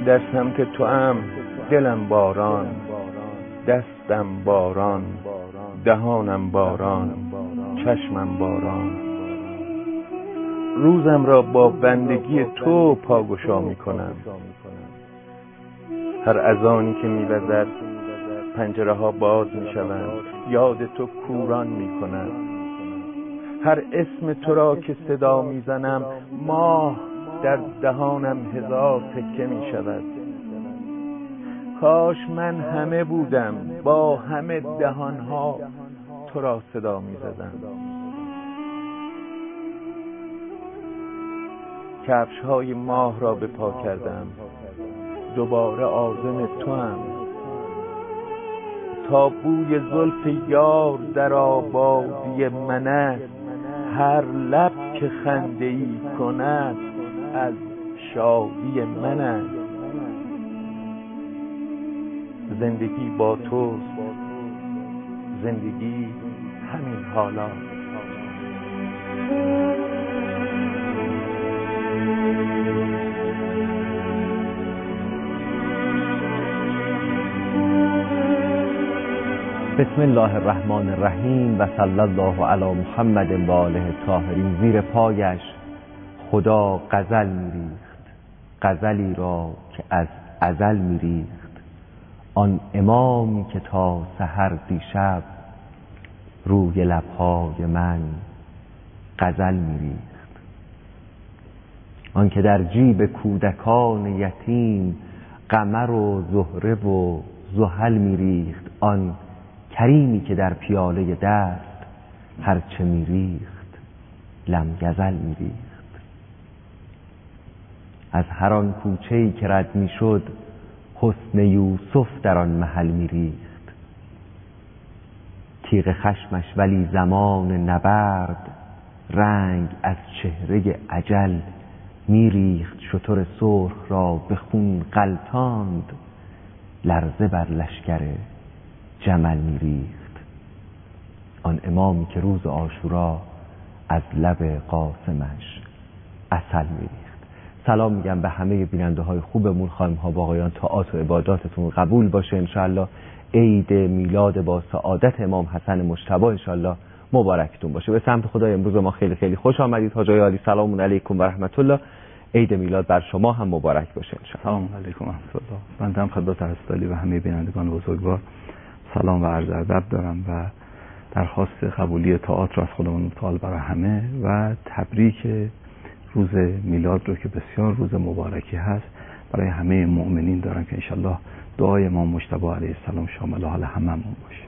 در سمت تو ام دلم باران، دستم باران، دهانم باران، چشمم باران. روزم را با بندگی تو پاگشا می کنم. هر اذانی که می وزد پنجره ها باز می شوند، یاد تو کوران می کنم. هر اسم تو را که صدا می زنم ماه در دهانم هزار تکه می شود. کاش من همه بودم با همه دهانها تو را صدا می زدم. کفش های ماه را به پا کردم، دوباره عازم تو هم. تا بوی زلف یار در آبادی من است، هر لب که خنده ای کند از شادی من است. زندگی با توست، زندگی همین حالا. بسم الله الرحمن الرحیم و صلی الله علی محمد و آله الطاهرین. زیر پایش خدا غزل میریخت، غزلی را که از ازل میریخت. آن امامی که تا سحر دیشب روی لبهای من غزل میریخت. آن که در جیب کودکان یتیم قمر و زهره و زحل میریخت. آن کریمی که در پیاله دست هرچه میریخت لم گزل میریخت. از هر آن کوچه‌ای که رد میشد حسن یوسف در آن محل میریخت. تیغ خشمش ولی زمان نبرد رنگ از چهره اجل میریخت. شتر سرخ را به خون غلطاند لرزه بر لشکر جمل میریخت. آن امامی که روز عاشورا از لب قاسمش عسل میریخت. سلام میگم به همه بیننده های خوبمون. خانم ها و آقایان، طاعات و عباداتتون قبول باشه انشاءالله. عید میلاد با سعادت امام حسن مجتبی انشاءالله مبارکتون باشه. به سمت خدای امروز ما خیلی خیلی خوش آمدید. حاجای عالی سلام علیکم و رحمت الله. عید میلاد بر شما هم مبارک باشه انشاءالله. سلام علیکم و رحمت الله. بنده هم خدمت حضرت و همه بینندگان بزرگوار سلام و عرض ادب دارم و درخواست قبولی طاعات را از خداوند متعال برای همه و تبریک روز میلاد رو که بسیار روز مبارکی هست برای همه مؤمنین دارم که انشالله دعای امام مجتبی علیه السلام شامل حال هممون باشه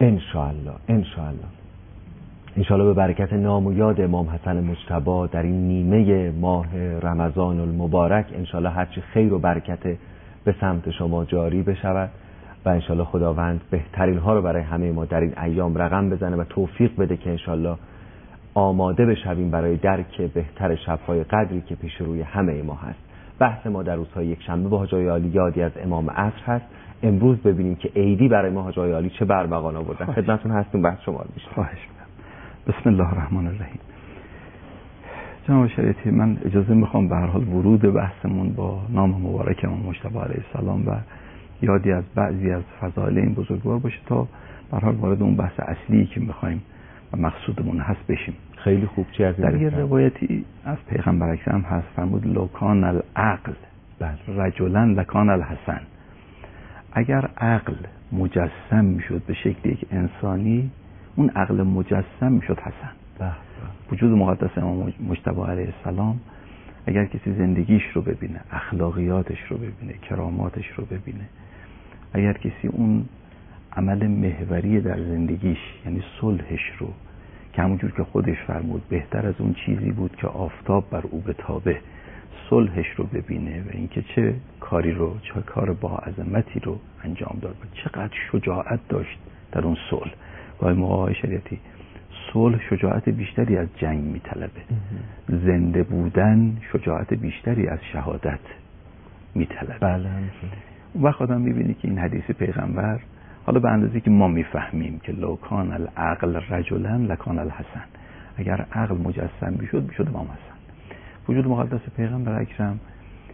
انشالله به برکت نام و یاد امام حسن مجتبی در این نیمه ماه رمضان المبارک انشالله هرچی خیر و برکت به سمت شما جاری بشود و انشالله خداوند بهترین ها رو برای همه ما در این ایام رقم بزنه و توفیق بده که انشالله آماده بشویم برای درک بهتر شب‌های قدری که پیش روی همه ما هست. بحث ما در روزهای یک شنبه با حاجای عالی یادی از امام عصر هست. امروز ببینیم که عیدی برای ما حاجای عالی چه برمغان آوردن. خدمتتون هستیم، بحث شما رو میشنویم. خواهش می‌کنم. بسم الله الرحمن الرحیم. جناب شریعتی، من اجازه میخوام به هر حال ورود بحثمون با نام مبارک امام مجتبی علیه السلام و یادی از بعضی از فضائل این بزرگوار باشه تا به هر حال وارد اون بحث اصلی که میخوایم و مقصودمون هست بشیم. خیلی خوب. چی از در یه روایتی از پیغمبر اکرم هست فرمود لوکان العقل رجلا لکان الحسن. اگر عقل مجسم میشد به شکل یک انسانی، اون عقل مجسم میشد حسن. وجود مقدس امام مجتبی علیه السلام اگر کسی زندگیش رو ببینه، اخلاقیاتش رو ببینه، کراماتش رو ببینه، اگر کسی اون عمل محوری در زندگیش یعنی صلحش رو که همونجور که خودش فرمود بهتر از اون چیزی بود که آفتاب بر او بتابه، صلحش رو ببینه و اینکه چه کار با عظمتی رو انجام داد و چقدر شجاعت داشت در اون صلح. گاهی موقع شریعتی صلح شجاعت بیشتری از جنگ میطلبه. زنده بودن شجاعت بیشتری از شهادت میطلبه. بله. اون وقت آدم میبینی که این حدیث پیغمبر حالا به اندازه که ما میفهمیم که لو کان العقل رجلا لکان الحسن، اگر عقل مجسم میشد امام حسن. وجود مقدس پیغمبر اکرم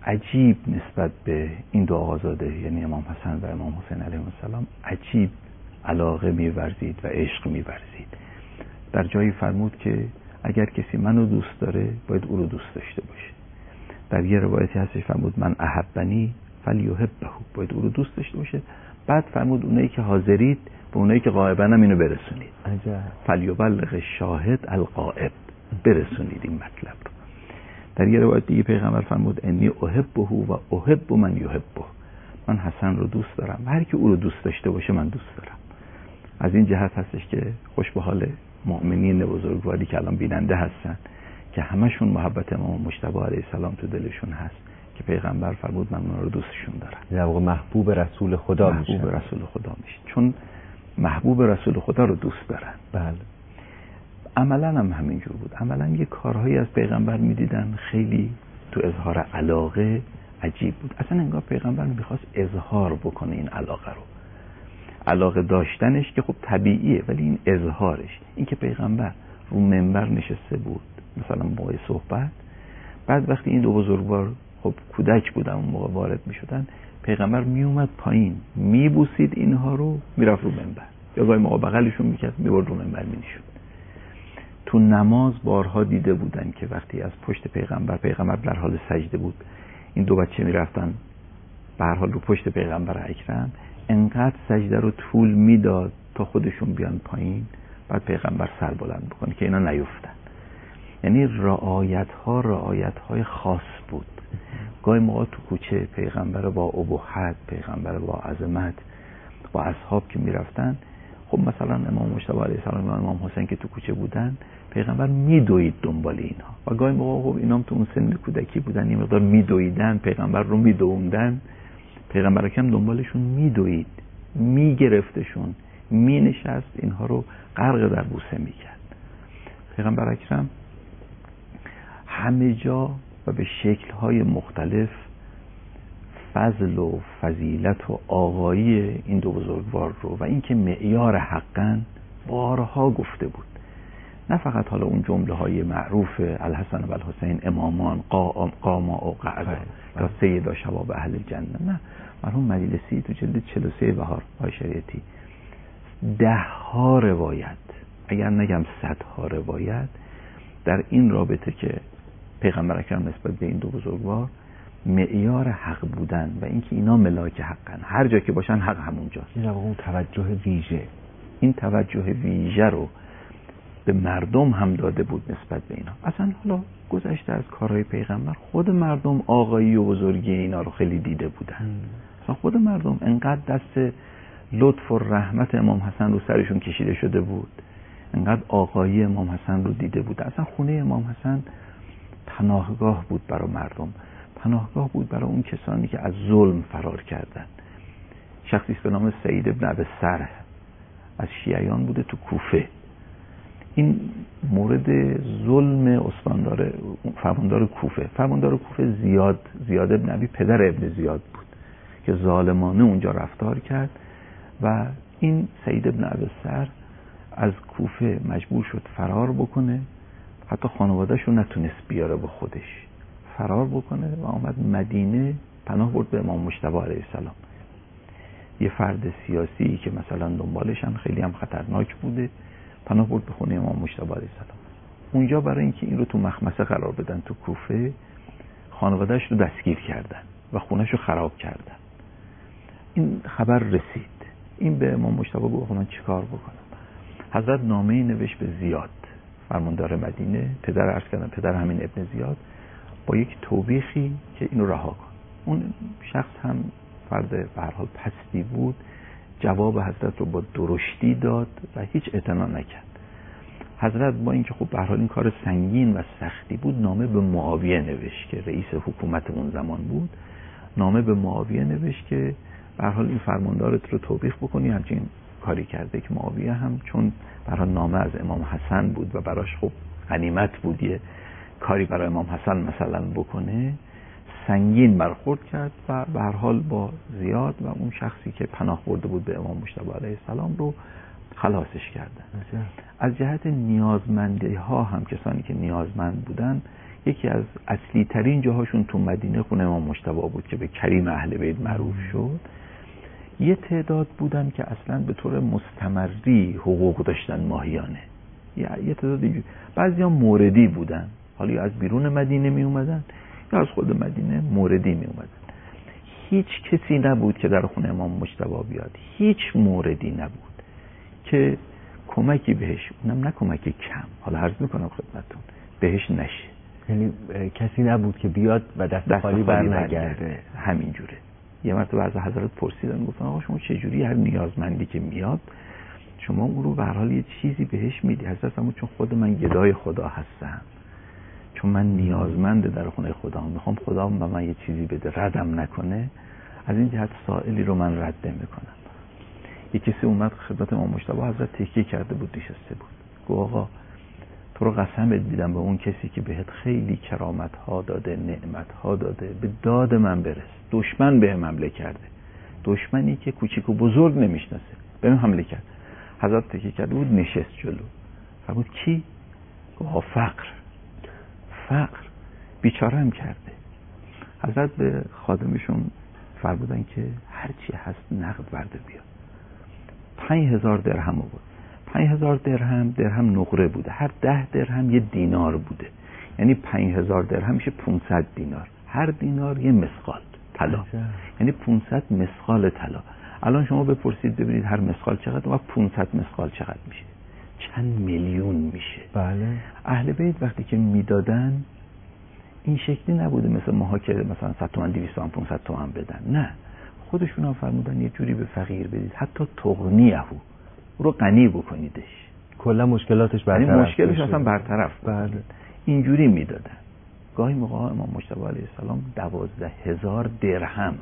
عجیب نسبت به این دو آقازاده، یعنی امام حسن و امام حسین علیهم السلام، عجیب علاقه می‌ورزید و عشق می‌ورزید. در جایی فرمود که اگر کسی منو دوست داره باید او رو دوست داشته باشه. در یه روایتی هستش فرمود من احبنی فلیحبه، باید او رو دوست داشته باشه. بعد فرمود اونایی که حاضرید به اونایی که غایبن هم اینو برسونید. فلیبلغ الشاهد الغائب، برسونید این مطلب رو. در یه روایت دیگه پیغمبر فرمود انی احبه و احب من یحبه، من حسن رو دوست دارم، هر کی او رو دوست داشته باشه من دوست دارم. از این جهت هستش که خوش به حال مؤمنین بزرگواری که الان بیننده هستن که همشون محبت امام مجتبی علیه السلام تو دلشون هست، که پیغمبر فرمود من اونها رو دوستشون دارم. در واقع محبوب رسول خدا میشه. محبوب رسول خدا میشه، چون محبوب رسول خدا رو دوست دارن. بله. عملا هم همینجور بود. عملا یه کارهایی از پیغمبر میدیدن خیلی تو اظهار علاقه عجیب بود. اصلا انگار پیغمبر میخواست اظهار بکنه این علاقه رو. علاقه داشتنش که خب طبیعیه، ولی این اظهارش، این که پیغمبر رو منبر نشسته بود مثلا موقع صحبت، بعد وقتی این دو بزرگوار خب کودک بودن اون موقع وارد میشدن، پیغمبر میومد پایین میبوسید اینها رو، میرفت رو منبر، یا گاهی موقع بغلشون میکرد میبرد رو منبر مینشد. تو نماز بارها دیده بودن که وقتی از پشت پیغمبر در حال سجده بود، این دو بچه میرفتن به هر حال رو پشت پیغمبر اکرم، انقدر سجده رو طول میداد تا خودشون بیان پایین، بعد پیغمبر سر بلند بکنه که اینا نیفتن. یعنی رعایت‌های خاص بود. گاهی موقع تو کوچه پیغمبر با ابهت، پیغمبر با عظمت، با اصحاب که میرفتن، خب مثلا امام مجتبی علیه السلام و امام حسین که تو کوچه بودن، پیغمبر میدوید دنبال اینها، و گاهی موقع خب اینام تو اون سن کودکی بودن، یه مقدار میدویدن، پیغمبر رو میدووندن، پیغمبر اکرم دنبالشون میدوید، میگرفتشون، مینشست، اینها رو غرق در بوسه میکرد. پیغمبر اکرم همه جا و به شکل‌های مختلف فضل و فضیلت و آقایی این دو بزرگوار رو و اینکه معیار حقن بارها گفته بود. نه فقط حالا اون جمله‌های معروف الحسن و الحسین امامان قاما و قعدا یا سیدا شباب اهل جنه، نه، مرحوم مجلسی تو جلد 43 بهار آقای شریعتی 10ها روایت، اگر نگم 100ها روایت در این رابطه که پیغمبر اکرم نسبت به این دو بزرگوار معیار حق بودن و اینکه اینا ملاک حقن، هر جا که باشن حق همونجاست. این اون توجه ویژه، این توجه ویژه رو به مردم هم داده بود نسبت به اینا. اصلا حالا گذشته از کارهای پیغمبر، خود مردم آقایی و بزرگی اینا رو خیلی دیده بودن. اصلا خود مردم انقدر دست لطف و رحمت امام حسن رو سرشون کشیده شده بود، انقدر آقایی امام حسن رو دیده بود. اصلا خونه امام حسن پناهگاه بود برای مردم، پناهگاه بود برای اون کسانی که از ظلم فرار کردن. شخصی به نام سعید ابن ابی السرح از شیعیان بوده تو کوفه. این مورد ظلم فرماندار کوفه زیاد ابن ابی، پدر ابن زیاد بود که ظالمانه اونجا رفتار کرد و این سعید ابن ابی السرح از کوفه مجبور شد فرار بکنه، حتی خانواده‌اش رو نتونست بیاره با خودش، فرار بکنه و آمد مدینه، پناه برد به امام مجتبی علیه السلام. یه فرد سیاسی که مثلا دنبالش هم خیلی هم خطرناک بوده، پناه برد به خونه امام مجتبی علیه السلام. اونجا برای اینکه این رو تو مخمسه قرار بدن تو کوفه، خانواده‌اش رو دستگیر کردن و خونه‌ش رو خراب کردن. این خبر رسید، این به امام مجتبی گفت من چیکار بکنم؟ حضرت نامه‌ای نوشت به زیاد فرماندار مدینه، پدر همین ابن زیاد، با یک توبیخی که اینو رها کن. اون شخص هم فرد به هر حال پستی بود، جواب حضرت رو با درشتی داد و هیچ اعتنا نکرد. حضرت با اینکه خب به هر حال این کار سنگین و سختی بود، نامه به معاویه نوشت که رئیس حکومت اون زمان بود، نامه به معاویه نوشت که به هر حال این فرماندارت رو توبیخ بکنی، همچین کاری کرده. که معاویه هم چون به هر حال نامه از امام حسن بود و براش خب غنیمت بود یه کاری برای امام حسن مثلا بکنه، سنگین برخورد کرد و به هر حال با زیاد و اون شخصی که پناه برده بود به امام مجتبی علیه السلام رو خلاصش کردن. از جهت نیازمندی ها هم کسانی که نیازمند بودن یکی از اصلی ترین جاهاشون تو مدینه خونه امام مجتبی بود که به کریم اهل بیت معروف شد. یه تعداد بودن که اصلا به طور مستمری حقوق داشتن ماهیانه، یه تعداد اینجور. بعضی ها موردی بودن، حالا یا از بیرون مدینه می اومدن یا از خود مدینه موردی می اومدن. هیچ کسی نبود که در خونه امام مجتبی بیاد، هیچ موردی نبود که کمکی بهش، اونم نه کمکی کم، حالا عرض میکنم خدمتتون، بهش نشه. یعنی کسی نبود که بیاد و دست خالی برنگرده. همینجوره. یه مرتبه از حضرت پرسیدن، گفتن آقا شما چجوری هر نیازمندی که میاد شما اون رو به هر حال یه چیزی بهش میدی؟ حضرت فرمود چون خود من گدای خدا هستم، چون من نیازمند در خونه خدا میخوام خدا به من یه چیزی بده، ردم نکنه، از این جهت سائلی رو من رد نمیکنم. یه کسی اومد خدمت امام مجتبی، حضرت تکیه کرده بود، نشسته بود، گفت آقا تو رو قسمت میدم به اون کسی که بهت خیلی کرامت ها داده، نعمت ها داده، به داد من برس. دشمن بهم حمله کرده، دشمنی که کوچیک و بزرگ نمیشناسه بهم حمله کرد. حضرت تکیه کرده بود، نشست جلو. فرمود کی؟ گفت فقر بیچاره هم کرده. حضرت به خادمشون فرمودن که هر چی هست نقد برده بیا. 5000 درهم بود. 5000 درهم نقره بوده، هر 10 درهم یه دینار بوده، یعنی 5000 درهم میشه 500 دینار، هر دینار یه مسقال طلا، یعنی 500 مسقال طلا. الان شما بپرسید ببینید هر مسقال چقدر و 500 مسقال چقدر میشه، چند میلیون میشه. بله. اهل بیت وقتی که میدادن این شکلی نبوده مثل ماها که مثلا 100 تومن 200 تومن 500 تومن بدن، نه، خودشون هم فرمودن یه جوری به فقیر بدید حتی تغنیه رو غنی بکنیدش، کلا مشکلاتش برطرف، یعنی مشکلش اصلا برطرف. بله. اینجوری میدادن. گاهی موقع امام مجتبی علیه السلام 12000 درهم،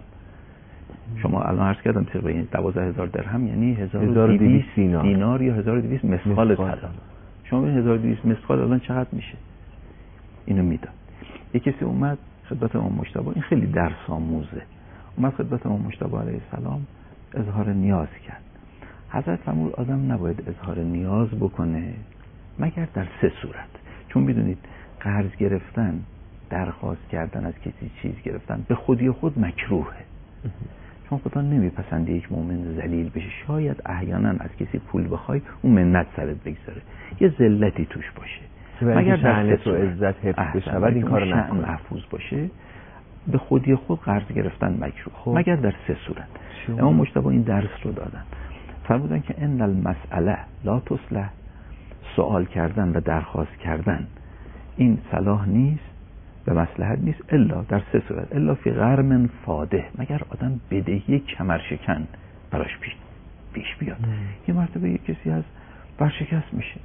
شما الان عرض کردم طبق این 12000 درهم یعنی 1200 دینار یا 1200 مسقال طلا. شما ببینید 1200 مسقال الان چقدر میشه. اینو میداد. یک کسی اومد خدمت امام مجتبی، این خیلی درس آموزه، اومد خدمت امام مجتبی علیه السلام اظهار نیاز کرد. حضرت فرمود آدم نباید اظهار نیاز بکنه مگر در 3 صورت. چون میدونید قرض گرفتن، درخواست کردن از کسی چیز گرفتن به خودی خود مکروهه، چون خدا نمیپسنده یک مؤمن ذلیل بشه. شاید احیانا از کسی پول بخوای اون منت سرت بگذاره، یه ذلتی توش باشه، مگر در تو عزت حفظ بشه این کارو نکنه، محفوظ باشه. به خودی خود قرض گرفتن مکروه مگر در 3 صورت. امام مجتبی این درس رو دادن، فرمودن که ان المسئله لا تصلح، سوال کردن و درخواست کردن این صلاح نیست، به مصلحت نیست، الا در 3 صورت، الا فی غرم فاده، مگر آدم بدهی کمرشکن براش پیش بیاد. یه مرتبه یه کسی از برشکست میشه،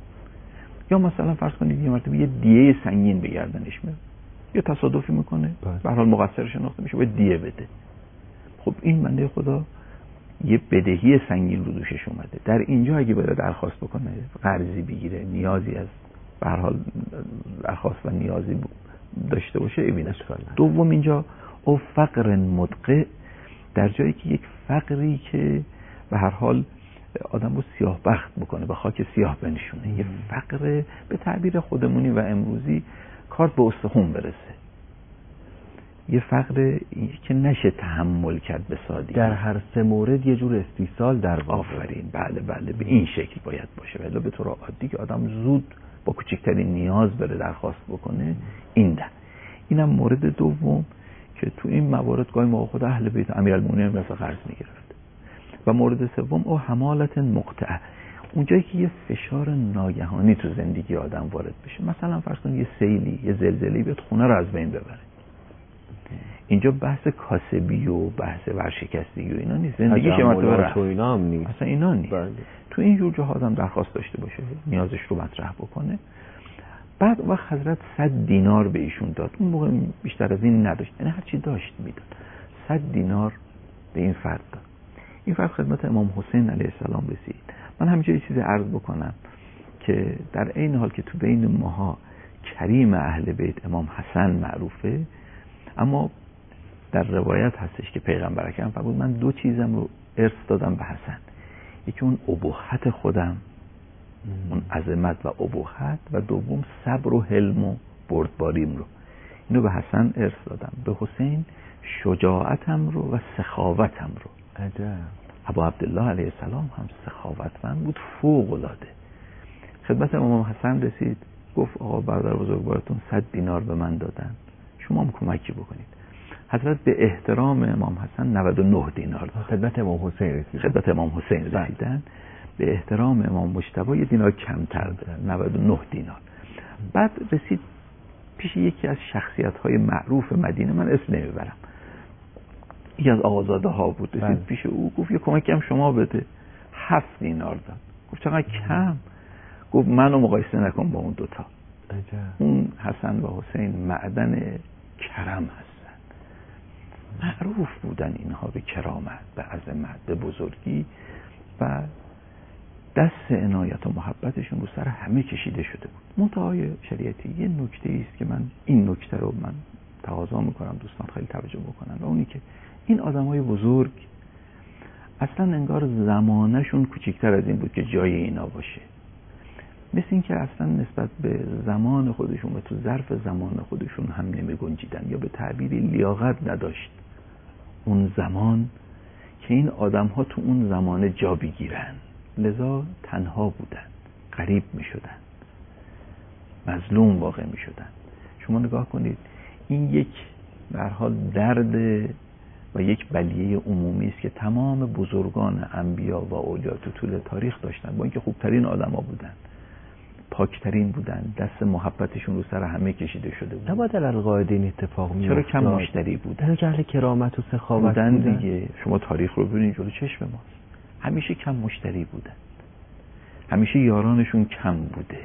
یا مثلا فرض کنید یه مرتبه یه دیه سنگین به گردنش میاد، یه تصادفی میکنه، به هر حال مقصر شناخته میشه، باید دیه بده. خب این بنده خدا یه بدهی سنگین رو دوشش اومده، در اینجا اگه بره درخواست بکنه، قرضی بگیره، نیازی از به هر حال درخواست و نیازی داشته باشه، ایبین است. دوم اینجا او فقر مدقع، در جایی که یک فقری که به هر حال آدم رو سیاه بخت بکنه، به خاک سیاه بنشونه، یه فقر به تعبیر خودمونی و امروزی کارت به استخون برسه، یه فقر که نشه تحمل کرد به سادگی. در هر 3 مورد یه جور استیصال در واقع. آفرین، بله به این شکل باید باشه، ولی به طور عادی که آدم زود با کوچکترین نیاز بره درخواست بکنه، اینم مورد دوم که تو این موارد گاهی موقع خود اهل بیت امیرالمومنین مثلا قرض میگرفت. و مورد سوم او حمالت مقطعه، اونجایی که یه فشار ناگهانی تو زندگی آدم وارد بشه، مثلا فرض کن یه سیلی، یه زلزله‌ای بیاد خونه رو از بین ببره. اینجا بحث کاسبی و بحث ورشکستگی و اینا نیست، زندگیش مرتبه رفت، اینا هم نیست، اصلا اینا نیست. تو این جور جاها آدم درخواست داشته باشه، نیازش رو مطرح بکنه. بعد وقت حضرت 100 دینار به ایشون داد، اون موقع بیشتر از این نداشت، یعنی هر چی داشت میداد. 100 دینار به این فرد داد. این فرد خدمت امام حسین علیه السلام رسید. من همینجا یه چیزی عرض بکنم که در این حال که تو بین ماها کریم اهل بیت امام حسن معروفه، اما در روایت هستش که پیغمبر اکرم فرمود من 2 چیزم رو ارث دادم به حسن، یکی اون ابوحت خودم، اون عظمت و ابوحت، و دوم صبر و حلم و بردباریم رو. اینو به حسن ارث دادم، به حسین شجاعتم رو و سخاوتم رو. عجب. ابا عبدالله علیه السلام هم سخاوتمند بود فوق العاده. خدمت امام حسن رسید، گفت آقا برادر بزرگوارتون 100 دینار به من دادن، شما هم کمکی بکنید. حضرت به احترام امام حسن 99 دینار داد. خدمت امام حسین رسید. خدمت امام حسین رسیدن. به احترام امام مجتبی 1 دینار کمتر داد، 99 دینار. بعد رسید پیش یکی از شخصیت‌های معروف مدینه، من اسم نمیبرم، یکی از آقازاده ها بود. رسید پیش او، گفت یه کمکی هم شما بده. 7 دینار داد. گفت چقدر کم؟ گفت منو مقایسه نکن با اون دوتا. اون حسن و حسین معدن کرم هستن، معروف بودن اینها به کرامت، به عظمت، به بزرگی و دست عنایت و محبتشون رو سر همه کشیده شده بود. منتهای شریعتی یه نکته است که من این نکته رو من تقاضا میکنم دوستان خیلی توجه بکنن، و اونی که این آدمای بزرگ اصلا انگار زمانشون کوچکتر از این بود که جای اینا باشه. مثل این که اصلا نسبت به زمان خودشون و تو ظرف زمان خودشون هم نمی گنجیدن، یا به تعبیری لیاقت نداشت اون زمان که این آدم ها تو اون زمان جا بگیرن. لذا تنها بودن، غریب می شدن، مظلوم واقع می شدن. شما نگاه کنید، این یک به هر حال درد و یک بلیه عمومی است که تمام بزرگان انبیا و اولیا تو طول تاریخ داشتن، با اینکه خوبترین آدما بودن، پاکترین بودن، دست محبتشون رو سر همه کشیده شده بود. نباید القاعده این اتفاق می‌افتاد. چرا کم مشتری بودن؟ چرا اهل کرامت و سخاوت بودن دیگه. شما تاریخ رو ببینید جلو چشم ماست. همیشه کم مشتری بودن، همیشه یارانشون کم بوده،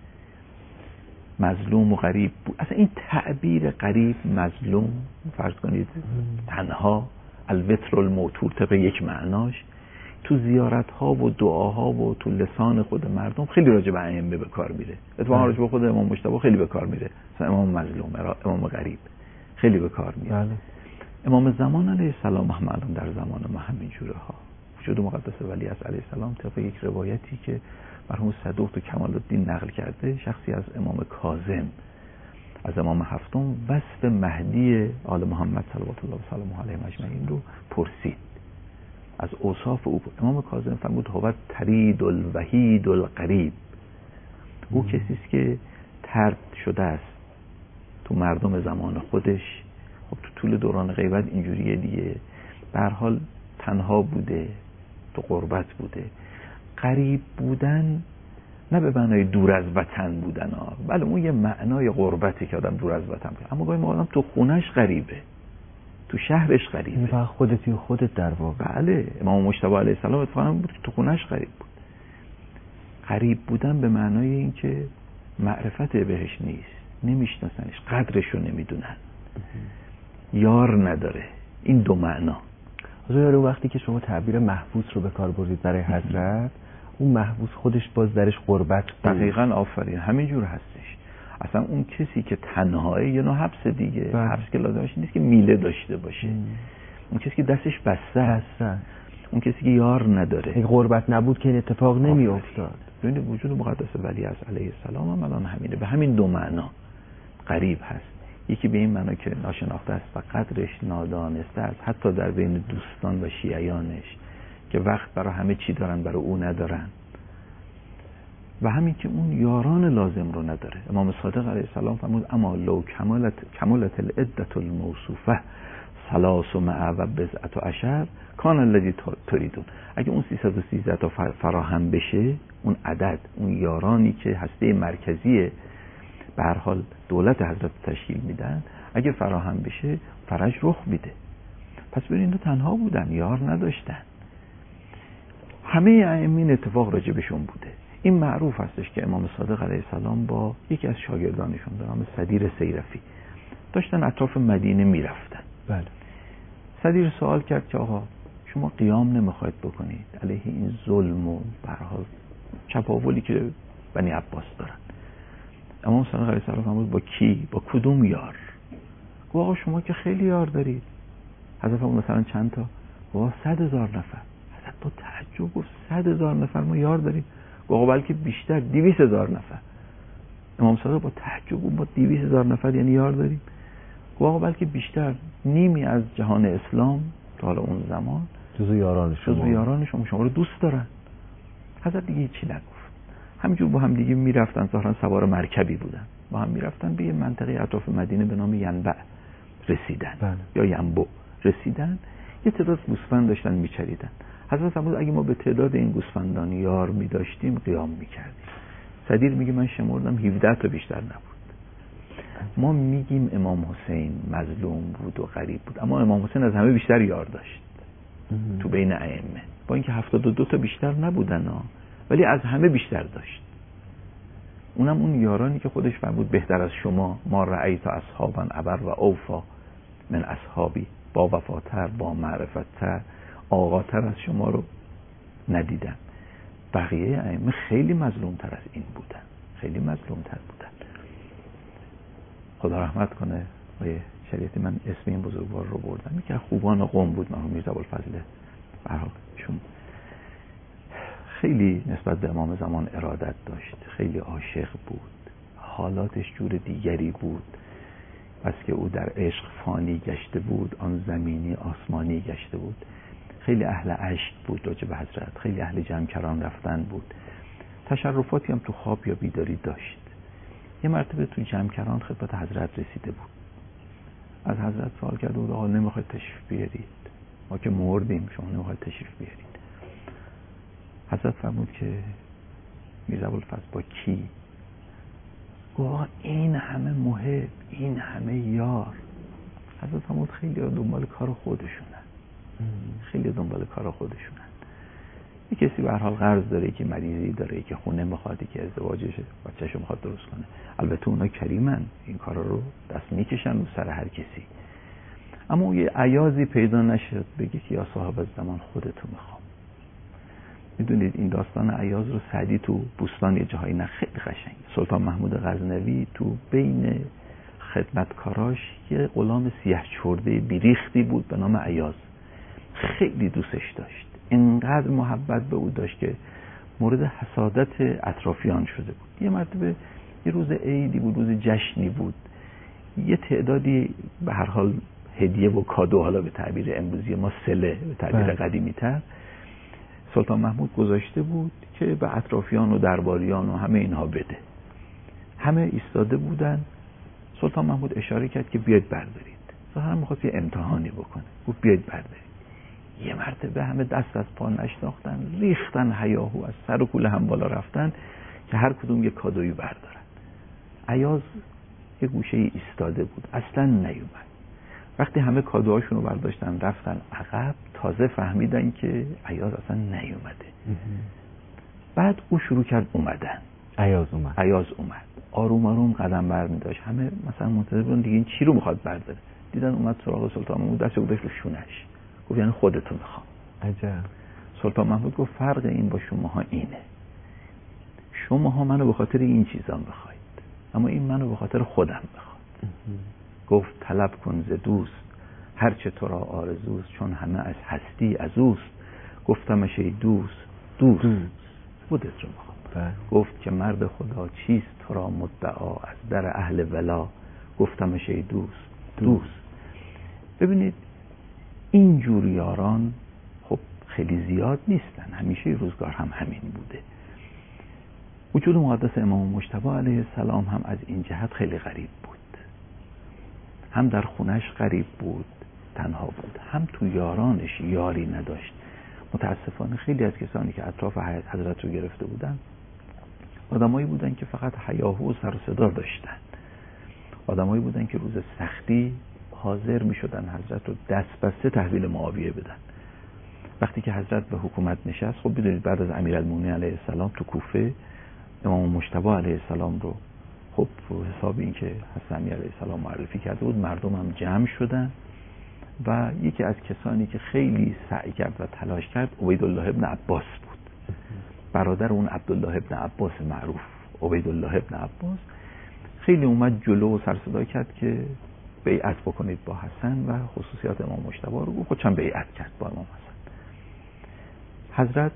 مظلوم و غریب بود. اصلا این تعبیر غریب، مظلوم، فرض کنید تنها، الوتر الموتور طبق یک معناش، تو زیارت ها و دعاها و تو لسان خود مردم خیلی راجع به ائمه به کار میره. اتفاقا راجع به خود امام مجتبی خیلی به کار میره. مثلا امام مظلوم، امام غریب خیلی به کار میره. بله. امام زمان علیه السلام هم الان در زمان ما همین جوره ها. وجود مقدس ولی از علیه السلام طبق یک روایتی که مرحوم صدوق تو کمال الدین نقل کرده، شخصی از امام کاظم از امام هفتم وصف مهدی آل محمد صلوات الله و سلامه علیه اجمعین رو پرسید. از اوصاف او امام کاظم فرمود هو ترید الوحید الغریب. او کسی است که طرد شده است تو مردم زمان خودش. خب تو طول دوران غیبت اینجوریه دیگه، به هر حال تنها بوده، تو غربت بوده. غریب بودن نه به معنای دور از وطن بودن ها، بله اون یه معنای غربتی که آدم دور از وطن بوده، اما گاهی موقع آدم تو خونش غریبه، تو شهرش غریبه. این فقط خودتی و خودت در واقع. بله، امام مجتبی علیه السلام اتفاقا بود که تو خونش غریب بود. غریب بودن به معنای این که معرفت بهش نیست، نمیشناسنش، قدرش رو نمیدونن، یار نداره. این دو معنا. حضور وقتی که شما تعبیر محبوس رو به کار بردید برای حضرت، اون محبوس خودش باز درش غربت بود. دقیقاً آفرین، همینجور هستش. اصلا اون کسی که تنهایه یه نوع حبس دیگه. حبس که لازمش نیست که میله داشته باشه. اون کسی که دستش بسته است، اون کسی که یار نداره. اگه غربت نبود که این اتفاق نمی افتاد. ببینید وجود مقدس ولی از علیه السلام هم الان همینه، به همین دو معنا غریب هست. یکی به این معنا که ناشناخته است و قدرش نادانسته است، حتی در بین دوستان و شیعیانش که وقت برای همه چی دارن برای او ندارن، و همین که اون یاران لازم رو نداره. امام صادق علیه السلام فرمود اما لو کمالت العدة الموصوفه ثلاث مع و بضعة عشر کان الذی تریدون. اگه اون 313 تا فراهم بشه، اون عدد، اون یارانی که هسته مرکزی به هر حال دولت حضرت تشکیل میدن، اگه فراهم بشه فرج رخ میده. پس ببینید اینا تنها بودن، یار نداشتن. همه ائمه اتفاق راجع بهشون بوده. این معروف هستش که امام صادق علیه السلام با یکی از شاگردانشون به نام صدیر سیرفی داشتن اطراف مدینه میرفتن. بله. صدیر سوال کرد که آقا شما قیام نمیخواید بکنید علیه این ظلم و به هر حال چپاولی که بنی عباس دارن؟ امام صادق علیه السلام فرمود با کی؟ با کدوم یار؟ گفت آقا شما که خیلی یار دارید. حضرت فرمود مثلا چند تا؟ گفت 100,000 نفر. حضرت با تعجب 100,000 نفر ما یار داریم؟ گفت بلکه بیشتر، 200,000 نفر. امام صادق با تعجب بود، ما 200,000 نفر یعنی یار داریم؟ گفت آقا بلکه بیشتر، نیمی از جهان اسلام تا حالا اون زمان جزو یاران شما رو دوست دارن. حضرت دیگه چی نگفت، همینجور با هم دیگه میرفتن، ظاهرا سوار مرکبی بودن، با هم میرفتن به یه منطقه اطراف مدینه به نام ینبع رسیدن. یا ینبع رسیدن، یه تعداد گوسفند داشتن میچریدن. حضرت فرمود اگه ما به تعداد این گوسفندان یار میداشتیم قیام میکردیم. صدیر میگه من شمردم 17 تا بیشتر نبود. ما میگیم امام حسین مظلوم بود و غریب بود، اما امام حسین از همه بیشتر یار داشت تو بین ائمه، با اینکه 72 تا بیشتر نبودن ولی از همه بیشتر داشت. اونم اون یارانی که خودش فرمود بهتر از شما ما رأیت اصحابا ابر و اوفا من اصحابی، با وفاتر، با معرفتتر، آقاتر از شما رو ندیدم. بقیه ائمه خیلی مظلومتر از این بودن، خیلی مظلومتر بودن. خدا رحمت کنه و شریعتی، من اسم این بزرگوار رو بردم، یکی از خوبان قوم بود، مرحوم میرزا ابوالفضل برحال. چون خیلی نسبت به امام زمان ارادت داشت، خیلی عاشق بود، حالاتش جور دیگری بود. پس که او در عشق فانی گشته بود، آن زمینی آسمانی گشته بود. خیلی اهل عشق بود راجع به حضرت، خیلی اهل جمع‌کران رفتن بود. تشرفاتی هم تو خواب یا بیداری داشت. یه مرتبه تو جمع‌کران خدمت حضرت رسیده بود، از حضرت سوال کرده بود آقا نمیخواید تشریف بیارید؟ ما که مردیم، شما نمیخواید تشریف بیارید؟ حضرت فرمود که میرزا ابوالفضل با کی؟ گفت آقا این همه محب، این همه یار. حضرت فرمود خیلی دنبال کار خودشونن، خیلی دنبال کار خودشونن. یه کسی به هر حال قرض داره، که مریضی داره، که خونه میخواد، که ازدواجش بچه‌شو میخواد درست کنه. البته اونا کریمن، این کارا رو دست میکشن رو سر هر کسی. اما یه عیازی پیدا نشد بگه که یا صاحب الزمان خودتو میخوام. میدونید این داستان عیاز رو سعدی تو بوستان یه جاهایی نه خیلی قشنگ، سلطان محمود غزنوی تو بین خدمتکاراش یه غلام سیاه چرده بیریختی بود به نام عیاز، خیلی دوستش داشت، اینقدر محبت به او داشت که مورد حسادت اطرافیان شده بود. یه مرتبه یه روز عیدی بود، روز جشنی بود، یه تعدادی به هر حال هدیه و کادو، حالا به تعبیر امروزی ما سله، به تعبیر قدیمی تر، سلطان محمود گذاشته بود که به اطرافیان و درباریان و همه اینها بده. همه ایستاده بودن، سلطان محمود اشاره کرد که بیاید بردارید. ظاهرا می‌خواست یه امتحانی بکنه، گفت بیاید بردارید. یه مرتبه همه دست از پا نشناختن، ریختن هیاهو، از سر و کوله هم بالا رفتن که هر کدوم یه کادویی بردارن. عیاز یه گوشه ایستاده بود، اصلا نیومد. وقتی همه کادوهاشون رو برداشتن رفتن عقب، تازه فهمیدن که عیاز اصلا نیومده. بعد او شروع کرد اومدن. عیاز اومد، آروم آروم قدم برمی‌داشت. همه مثلا منتظر بودن دیگه این چی رو میخواد برداره. دیدن اومد سراغ سلطان محمود، دستش گذاشت رو شونش، گفت یعنی خودتو میخوام. عجب. سلطان محمود گفت فرق این با شماها اینه، شماها منو به خاطر این چیزا میخواید، اما این منو به خاطر خودم میخواد. گفت طلب کن ز دوست هر چه تو را آرزوست، چون همه از هستی از اوست. گفتمش ای دوست خودت رو میخوام. گفت که مرد خدا چیست تو را مدعا، از در اهل ولا. گفتمش ای دوست. ببینید این جور یاران خب خیلی زیاد نیستن، همیشه روزگار هم همین بوده. وجود مقدس امام مجتبی علیه السلام هم از این جهت خیلی غریب بود، هم در خونش غریب بود، تنها بود، هم تو یارانش یاری نداشت. متاسفانه خیلی از کسانی که اطراف حضرت رو گرفته بودن آدمایی بودن که فقط هیاهو و سر و صدا داشتن، آدمایی بودن که روز سختی حاضر می شدن حضرت رو دست بسته تحویل معاویه بدن. وقتی که حضرت به حکومت نشست، خب بدونید بعد از امیرالمومنین علیه السلام تو کوفه امام مجتبی علیه السلام رو خب حساب این که حضرت امیر علیه السلام معرفی کرده بود، مردم هم جمع شدن و یکی از کسانی که خیلی سعی کرد و تلاش کرد عبیدالله ابن عباس بود، برادر اون عبدالله ابن عباس معروف. عبیدالله ابن عباس خیلی اومد جلو و سر صدا کرد که بیعت بکنید با حسن و خصوصیات امام مجتبی رو گفت، خودش هم بیعت کرد با امام حسن. حضرت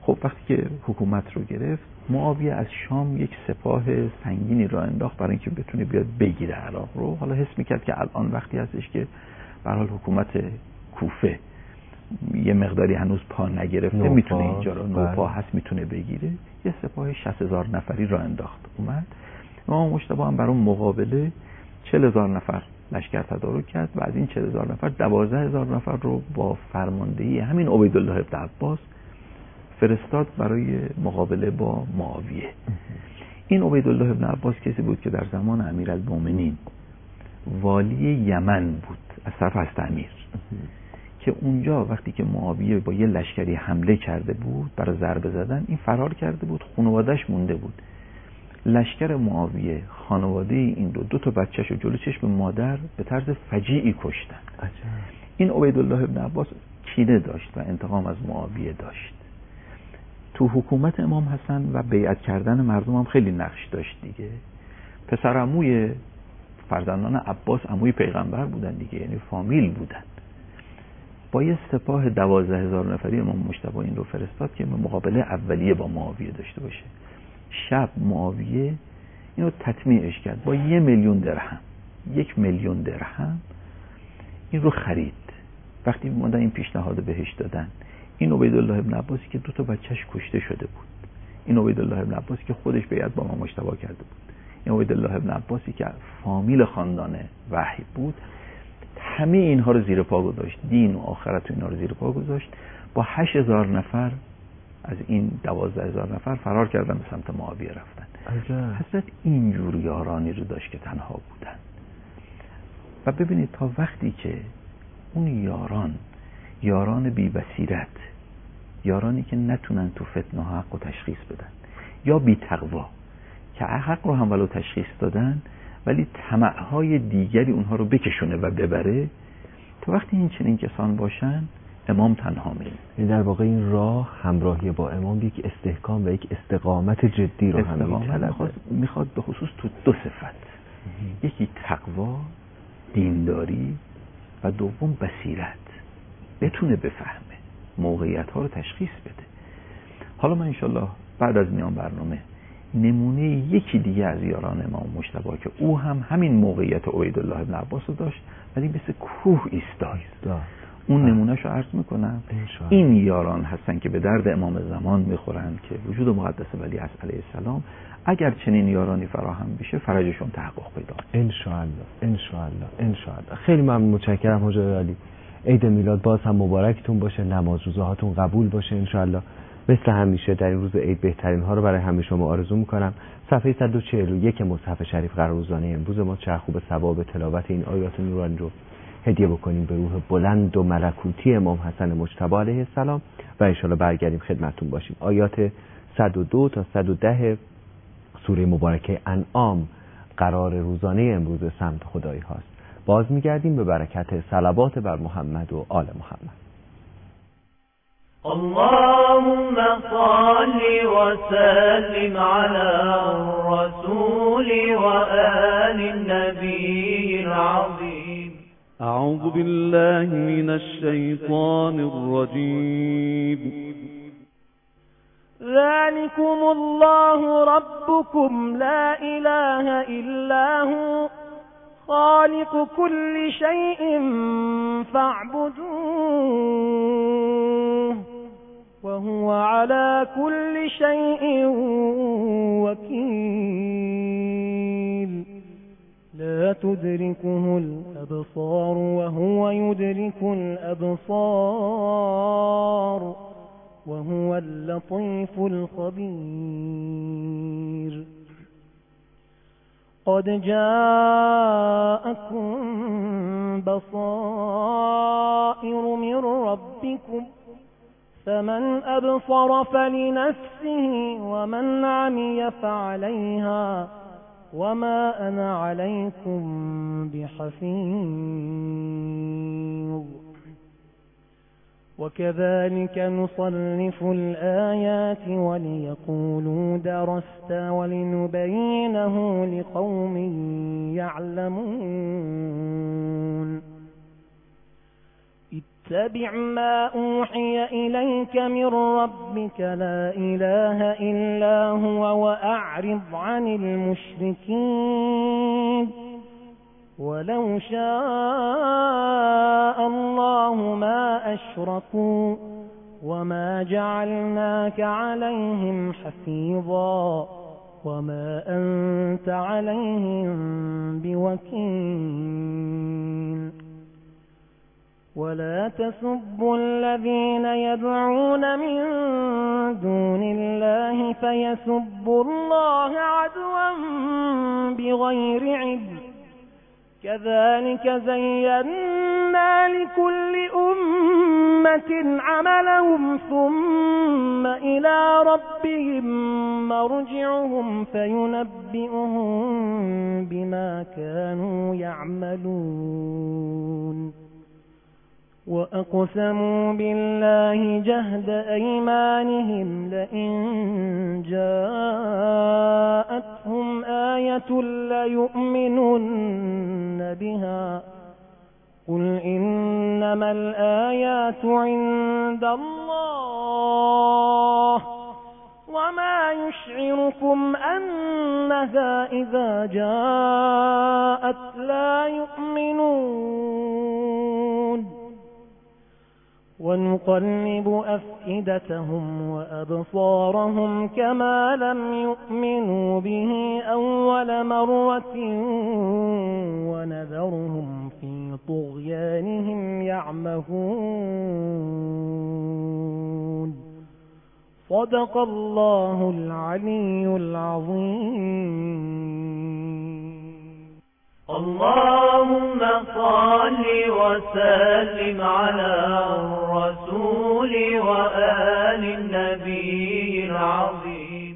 خب وقتی که حکومت رو گرفت، معاویه از شام یک سپاه سنگینی را انداخت برای اینکه بتونه بیاد بگیره عراق رو. حالا حس میکرد که الان وقتی هستش که به هر حال حکومت کوفه یه مقداری هنوز پا نگرفته، میتونه اینجا رو نوپا هست میتونه بگیره. یه سپاه 60,000 نفری را انداخت. اومد امام مجتبی هم برای مقابله 40,000 نفر لشکر تدارک کرد و از این 40,000 نفر 12,000 نفر رو با فرماندهی همین عبیدالله ابن عباس فرستاد برای مقابله با معاویه. این عبیدالله ابن عباس کسی بود که در زمان امیرالمومنین والی یمن بود از طرف هست‌امیر، که اونجا وقتی که معاویه با یه لشکری حمله کرده بود برای ضربه زدن، این فرار کرده بود، خانواده‌اش مونده بود. لشکر معاویه خانواده این رو، 2 بچه‌شو جلو چشم مادر به طرز فجیعی کشتن. این عبیدالله ابن عباس کینه داشت و انتقام از معاویه داشت. تو حکومت امام حسن و بیعت کردن مردم هم خیلی نقش داشت دیگه. پسر عموی فرزندان عباس عموی پیغمبر بودن دیگه، یعنی فامیل بودن. با یه سپاه 12,000 نفری امام مجتبی این رو فرستاد که مقابله اولیه با معاویه داشته باشه. شب معاویه اینو تطمیعش کرد با 1,000,000 درهم. 1,000,000 درهم این رو خرید. وقتی اومدن این پیشنهاد بهش دادن، این عبیدالله ابن عباسی که 2 بچهش کشته شده بود، این عبیدالله ابن عباسی که خودش بیعت با امام مجتبی کرده بود، این عبیدالله ابن عباسی که فامیل خاندان وحی بود، همه اینها رو زیر پا گذاشت، دین و آخرت و اینا رو زیر پا گذاشت. با 8,000 نفر از این 12,000 نفر فرار کردن به سمت معاویه رفتن. حضرت اینجور یارانی رو داشت که تنها بودن. و ببینید تا وقتی که اون یاران بی بصیرت، یارانی که نتونن تو فتنه حق رو تشخیص بدن، یا بی تقوا که حق رو هم ولو تشخیص دادن ولی طمع‌های دیگری اونها رو بکشونه و ببره، تا وقتی این چنین کسان باشن امام تنها میره. در واقع این راه همراهی با امام یک استحکام و یک استقامت جدی رو هم میخواد به خصوص تو 2 صفت، یکی تقوا، دینداری، و دوم بصیرت، بتونه بفهمه، موقعیت ها رو تشخیص بده. حالا من انشالله بعد از میان برنامه نمونه یکی دیگه از یاران امام مجتبی که او هم همین موقعیت عبیدالله ابن عباس رو داشت ولی مثل کوه ایستاد، اون نمونهش رو عرض میکنم. این یاران هستن که به درد امام زمان میخورن که وجود مقدس ولی عصر علیه السلام اگر چنین یارانی فراهم بشه فرجشون تحقق پیدا ان شاء الله. ان شاء الله. ان شاء الله. خیلی ممنون، متشکرم حاج علی. عید میلاد باز هم مبارکتون باشه، نماز روزهاتون قبول باشه ان شاء الله. مثل همیشه در این روز عید بهترین ها رو برای همه شما آرزو میکنم. صفحه 141 مصحف شریف قرار روزانه امروز ما چه خوب ثواب تلاوت این آیات نورانی رو هدیه بکنیم به روح بلند و ملکوتی امام حسن مجتبی علیه السلام و ان شاء الله برگردیم خدمتتون باشیم. آیات 102 تا 110 سوره مبارکه انعام قرار روزانه امروز سمت خدایی هاست. باز میگردیم به برکت صلوات بر محمد و آل محمد. اللهم صل وسلم على الرسول وآل النبي العظيم. أعوذ بالله من الشيطان الرجيم. ذلكم الله ربكم لا إله إلا هو خالق كل شيء فاعبدوه وهو على كل شيء وكيل. لا تدركه الأبصار وهو يدرك الأبصار وهو اللطيف الخبير. قد جاءكم بصائر من ربكم فمن أبصر فلنفسه ومن عمي فعليها وما أنا عليكم بحفيظ. وكذلك نصرف الآيات وليقولوا درست ولنبينه لقوم يعلمون. اتبع ما أوحي إليك من ربك لا إله إلا هو وأعرض عن المشركين ولو شاء الله ما أشركوا وما جعلناك عليهم حفيظا وما أنت عليهم بوكيل ولا تسبوا الذين يدعون من دون الله فيسبوا الله عدوا بغير علم كذلك زينا لكل أمة عملهم ثم إلى ربهم مرجعهم فينبئهم بما كانوا يعملون وأقسموا بالله جهد أيمانهم لئن جاءتهم آية ليؤمنن بها قل إنما الآيات عند الله وما يشعركم أنها إذا جاءت لا يؤمنون ونقلب أفئدتهم وأبصارهم كما لم يؤمنوا به أول مرة ونذرهم في طغيانهم يعمهون صدق الله العلي العظيم. اللهم صل وسلم على الرسول وآل النبي العظيم.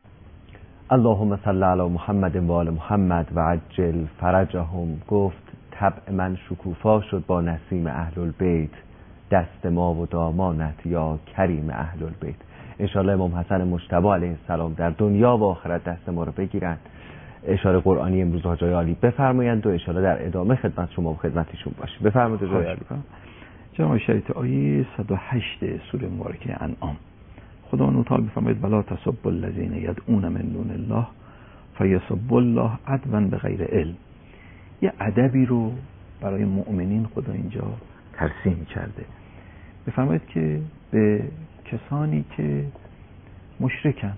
اللهم صل علی محمد و آل محمد و عجل فرجهم. گفت طبع من شکوفا شد با نسیم اهل البیت، دست ما و دامانت یا کریم اهل البیت. انشاءالله امام حسن مجتبی علیه السلام در دنیا و آخرت دست ما رو بگیرند. اشاره قرآنی امروز حاجی عالی بفرمایند و انشاءالله در ادامه خدمت شما و خدمتشون باشیم. بفرمایید حاجی عالی. جناب شریعت آیه 108 سوره مبارکه انعام خداوند تعالی بفرماید ولا تسبوا الذین یدعون من دون الله فیسبوا الله عدوا بغیر علم. یه ادبی رو برای مؤمنین خدا اینجا ترسیم کرده. بفرماید که به کسانی که مشرکن،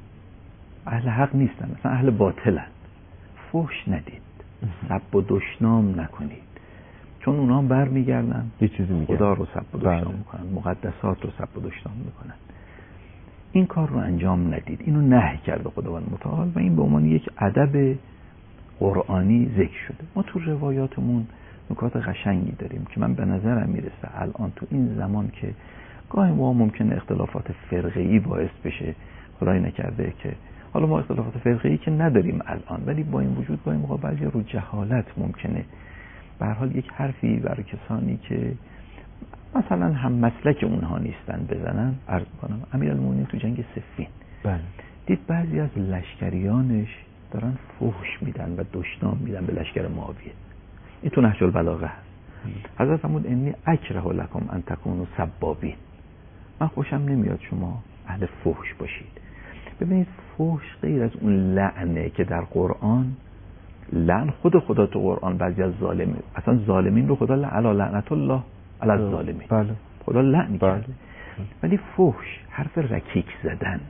اهل حق نیستن، مثلا اهل باطلن، فحش ندید، سب و دشنام نکنید، چون اونا هم برمیگردن یه چیزی میگن خدا رو سب و دشنام میکنن، مقدسات رو سب و دشنام میکنن. این کار رو انجام ندید. اینو نهی کرده خداوند متعال و این به عنوان یک ادب قرآنی ذکر شده. ما تو روایاتمون نکات قشنگی داریم که من به نظرم میرسه الان تو این زمان که گاهی ما ممکنه اختلافات فرقه‌ای باعث بشه، خدای نکرده که حالا ما اختلافات فرقه‌ای که نداریم الان، ولی با این وجود گاهی موقع بعضی رو جهالت ممکنه به هر حال یک حرفی برای کسانی که مثلا هم مسلک اونها نیستن بزنن. عرض کنم امیرالمومنین تو جنگ صفین دید بعضی از لشکریانش دارن فحش میدن و دشنام میدن به لشکر معاویه. این تو نهج البلاغه هست. حضرت فرمود انی اکره لکم ان تکونوا سبابین. من خوشم نمیاد شما اهل فحش باشید. ببینید فحش غیر از اون لعنه که در قرآن، لعن خدا تو قرآن بعضی از ظالمین، اصلا ظالمین رو خدا علی لعنت الله علی الظالمین، بله خدا لعن کرده. ولی فحش حرف رکیک زدن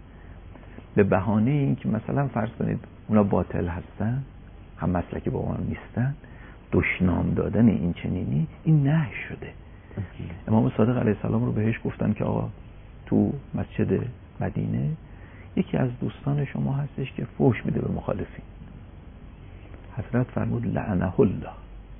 به بهانه این که مثلا فرض کنید اونا باطل هستن، هم مسلکی با اون نیستن، دشنام دادن این چنینی، این نهی شده. امام صادق علیه السلام رو بهش گفتن که آقا تو مسجد مدینه یکی از دوستان شما هستش که فحش میده به مخالفین. حضرت فرمود لعنه الله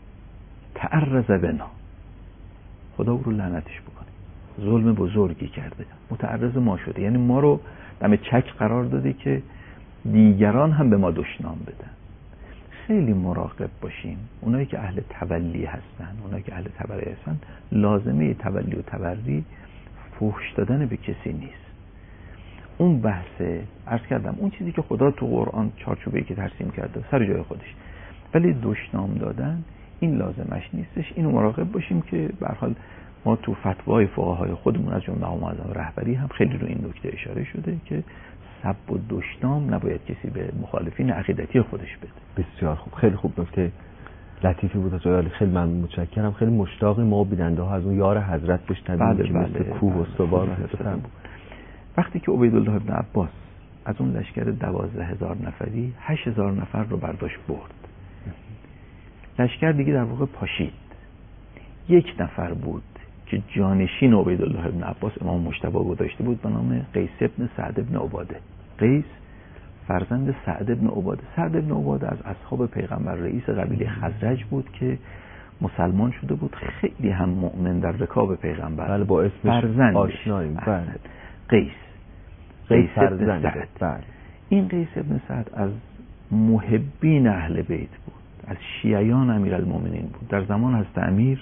تعرض بنا، خدا او رو لعنتش بکنه، ظلم بزرگی کرده، متعرض ما شده، یعنی ما رو دم چک قرار داده که دیگران هم به ما دشنام بدن. خیلی مراقب باشیم. اونایی که اهل تولی هستن، اونایی که اهل تبرئه هستن، لازمه تولی و تبری فحش دادن به کسی نیست. اون بحثه عرض کردم اون چیزی که خدا تو قرآن چارچوبه‌ای که ترسیم کرده سر جای خودش، ولی دشنام دادن این لازمش نیستش. اینو مراقب باشیم که به هر حال ما تو فتوای فقهای خودمون از جمله مقام معظم رهبری هم خیلی رو این نکته اشاره شده که سب و دشنام نباید کسی به مخالفین عقیدتی خودش بده. بسیار خوب، خیلی خوب، نکته لطیفی بود از آقای، خیلی ممنون، متشکرم. خیلی مشتاق ما بیننده ها از اون یار حضرت بشنویم که مثل کوه و استوار بود. وقتی که عبیدالله ابن عباس از اون لشکر 12,000 نفری 8,000 نفر رو برداشت برد، لشکر دیگه در واقع پاشید. یک نفر بود که جانشین عبیدالله ابن عباس امام مجتبی گذاشته بود به نام قیس ابن سعد ابن عباده. قیس فرزند سعد ابن عباده. سعد ابن عباده از اصحاب پیغمبر، رئیس قبیله خزرج بود که مسلمان شده بود، خیلی هم مؤمن در رکاب پیغمبر. بله، با اسمش آشناییم. بله. قیس ابن سعد. بله. این قیس ابن سعد از محبین اهل بیت بود، از شیعیان امیرالمومنین بود. در زمان حضرت امیر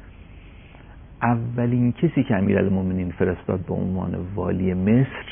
اولین کسی که امیرالمومنین فرستاد به عنوان والی مصر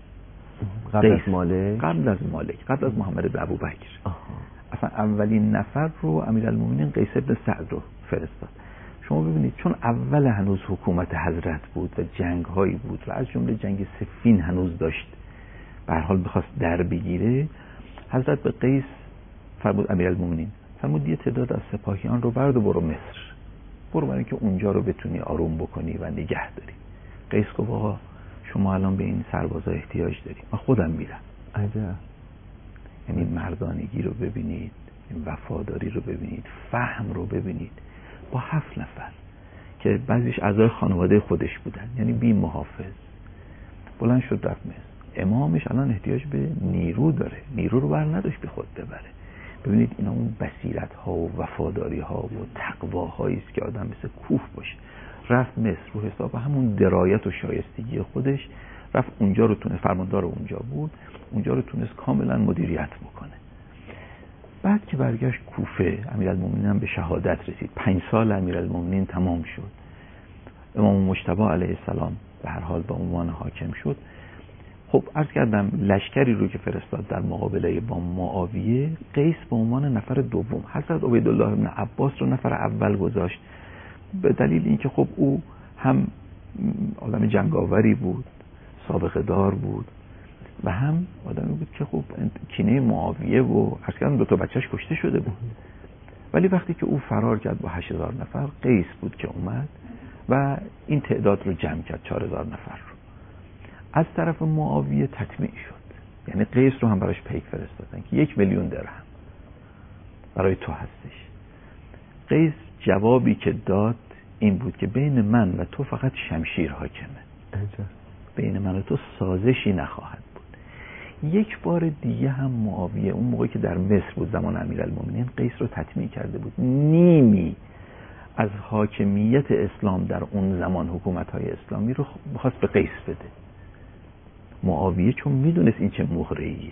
قبل از مالک، قبل از محمد بن ابوبکر، اصلا اولین نفر رو امیرالمومنین قیس ابن سعد رو فرستاد. شما ببینید چون اول هنوز حکومت حضرت بود و جنگ هایی بود و از جمله جنگ صفین هنوز داشت به هر حال بخواست در بگیره، حضرت به قیس فرمود، امیرالمومنین فرمود یه تعداد از سپاهیان رو برد و برو مصر، برو برای که اونجا رو بتونی آروم بکنی و نگه داری. قیس گفت آقا شما الان به این سربازا احتیاج داری، من خودم میرم. یعنی مردانگی رو ببینید، این وفاداری رو ببینید، فهم رو ببینید. با 7 نفر که بعضیش اعضای خانواده خودش بودن، یعنی بی محافظ، بلند شد رفت مصر. امامش الان احتیاج به نیرو داره، نیرو رو بر نداشت به خود ببره. ببینید اینا اون بصیرت ها و وفاداری ها و تقواهایی است که آدم مثل کوه باشه. رفت مصر رو حساب همون درایت و شایستگی خودش، رفت اونجا رو تونست، فرماندار اونجا بود، اونجا رو تونست کاملا مدیریت بکنه. بعد که برگشت کوفه، امیرالمومنین هم به شهادت رسید. 5 سال امیرالمومنین تمام شد. امام مجتبی علیه السلام به هر حال به عنوان حاکم شد. خب عرض کردم لشکری رو که فرستاد در مقابله با معاویه، قیس به عنوان نفر دوم، حضرت عبیدالله ابن عباس رو نفر اول گذاشت، به دلیل اینکه خب او هم آدم جنگاوری بود، سابقه دار بود و هم آدمی بود که خب کینه معاویه و عرض کردم 2 بچهش کشته شده بود. ولی وقتی که او فرار کرد با 8,000 نفر، قیس بود که اومد و این تعداد رو جمع کرد، 4,000 نفر رو. از طرف معاویه تطمیع شد، یعنی قیس رو هم براش پیک فرستادن که 1,000,000 درهم برای تو هستش. قیس جوابی که داد این بود که بین من و تو فقط شمشیر حاکمه، بین من و تو سازشی نخواهد بود. یک بار دیگه هم معاویه اون موقعی که در مصر بود زمان امیرالمومنین، قیس رو تطمیع کرده بود، نیمی از حاکمیت اسلام در اون زمان، حکومت‌های اسلامی رو می‌خواست به قیس بده. معاویه چون میدونست این چه مهره‌ایه،